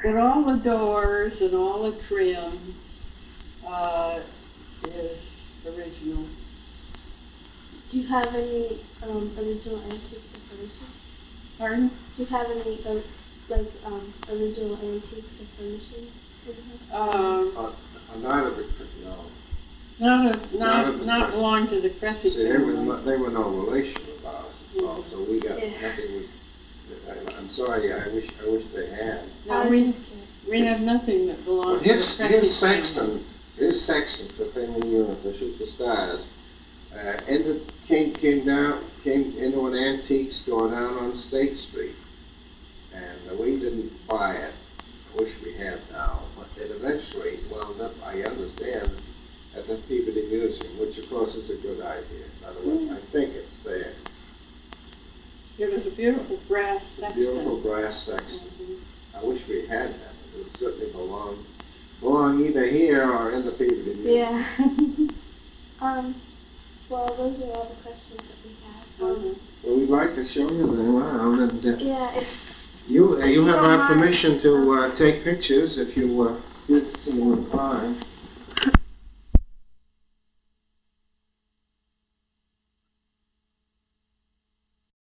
But all the doors and all the trim is original. Do you have any original antiques or furnishings? Pardon? Do you have any original antiques or furnishings in the house? Not of the, no. Not belong to the Cressy See, family. they were no relation of ours, so we got, Yeah. nothing was, I'm sorry, I wish they had. I No, was just curious. we have nothing that Well, belongs to the Cressy family. his sexton for thing in Europe, to shoot the stars, came into an antique store down on State Street, and we didn't buy it. I wish we had now, but it eventually wound up, I understand, at the Peabody Museum, which of course is a good idea. In other words, I think it's there. It was a beautiful brass sexton. Beautiful brass sexton. Mhm. I wish we had that. It would certainly belong either here or in the Peabody Museum. Yeah. Well, those are all the questions that we have. Mhm. Well, we'd like to show you them around, and Yeah, if you you have don't our mind. permission to take pictures if you would inclined.